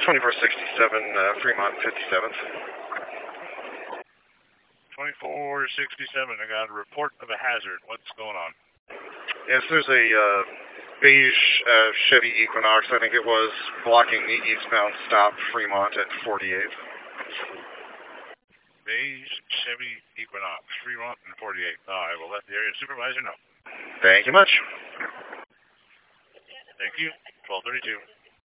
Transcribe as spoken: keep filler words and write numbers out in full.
twenty-four sixty-seven, uh, Fremont, fifty-seventh. twenty-four sixty-seven, I got a report of a hazard. What's going on? Yes, there's a uh, beige uh, Chevy Equinox, I think it was, blocking the eastbound stop Fremont at forty-eighth. Beige Chevy Equinox, Fremont and forty-eighth. I will let the area supervisor know. Thank you much. Thank you. twelve thirty-two.